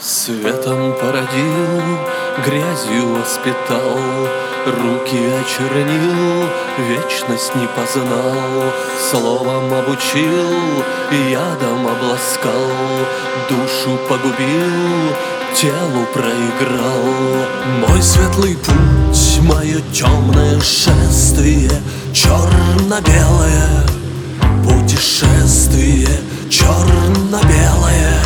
Светом породил, грязью воспитал, руки очернил, вечность не познал, словом обучил, ядом обласкал, душу погубил, телу проиграл. Мой светлый путь, мое темное шествие, черно-белое путешествие, черно-белое.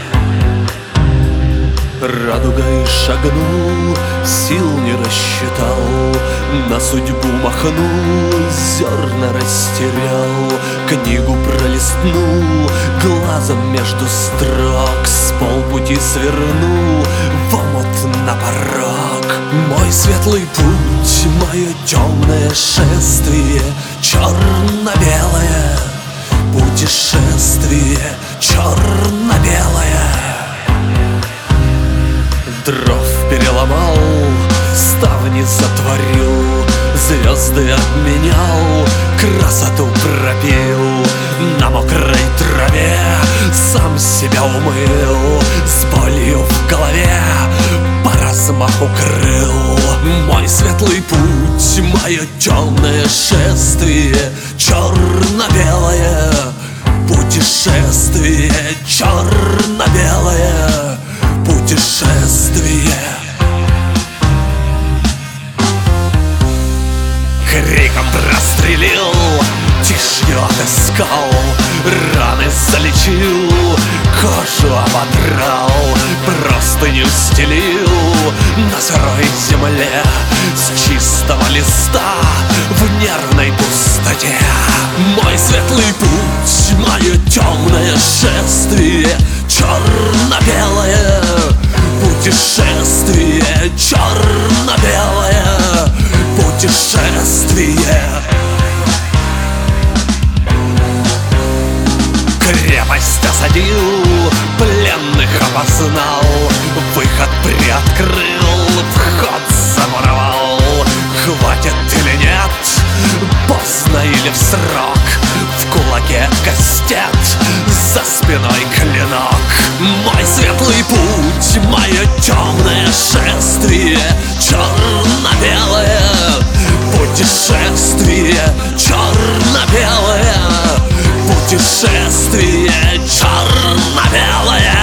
Радугой шагнул, сил не рассчитал, на судьбу махнул, зерна растерял, книгу пролистнул, глазом между строк с полпути свернул в омут на порог. Мой светлый путь, мое темное шествие, черно-белое путешествие, черно-белое. Дров переломал, ставни затворил, звезды обменял, красоту пропил, на мокрой траве сам себя умыл, с болью в голове по размаху крыл. Мой светлый путь, мое темное шествие, черно-белое путешествие, черно-белое путешествие. Криком прострелил, тишью отыскал, раны залечил, кожу ободрал, простыню стелил на сырой земле с чистого листа в нервной пустоте. Мой светлый путь, мое темное шествие, черно-белое путешествие, черно-белое путешествие. Крепость осадил, пленных опознал, выход приоткрыл, вход замуровал. Хватит или нет, поздно или в срок, в кулаке кастет, за спиной клинок. Мой светлый путь, мое темное шествие, черно-белое путешествие, черно-белое путешествие, черно-белое.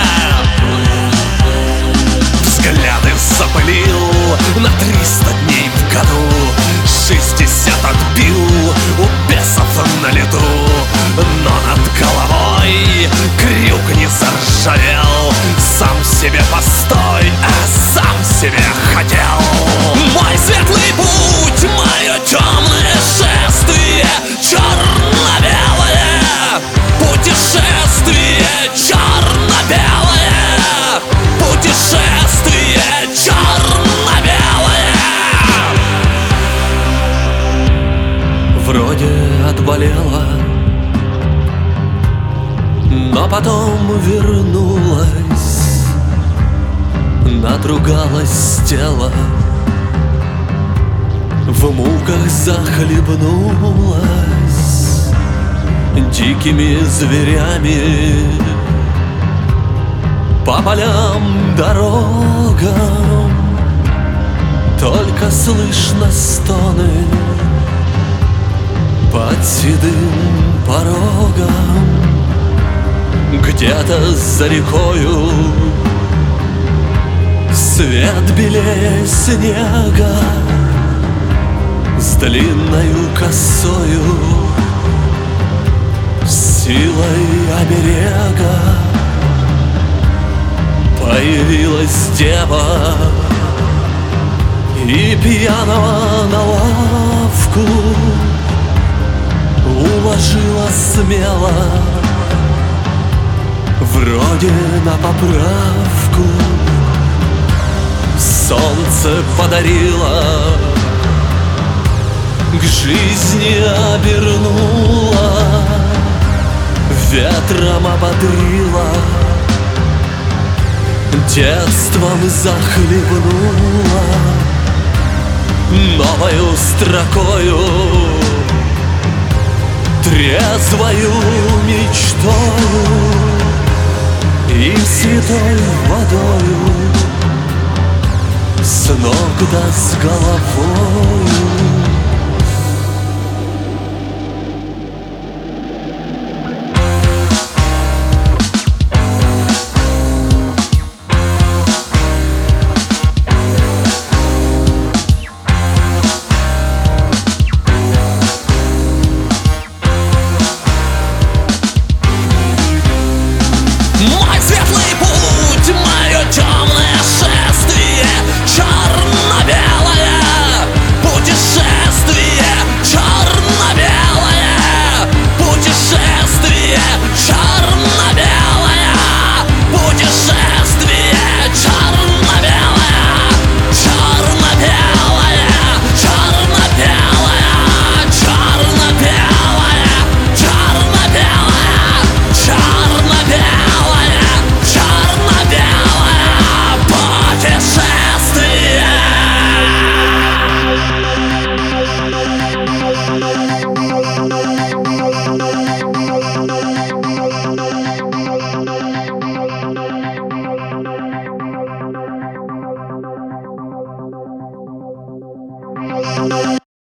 Взгляды запылил на 300 дней в году, 60 отбил у бесов на лету, но над головой крюк не заржавел. Сам себе постой, а сам себе хотел. Мой светлый путь, мое темное шествие, черно-белое путешествие, черно-белое путешествие, черно-белое. Вроде отболела, но потом вернулась, надругалась тело, в муках захлебнулась дикими зверями по полям, дорогам. Только слышно стоны под седым порогом. Где-то за рекою свет белее снега, с длинною косою, силой оберега появилась дева и пьяного на лавку уложила смело, вроде на поправку. Солнце подарило, к жизни обернула, ветром ободрила, детством захлебнула, новою строкою, трезвою мечтою и святой водою, с ног да с головою.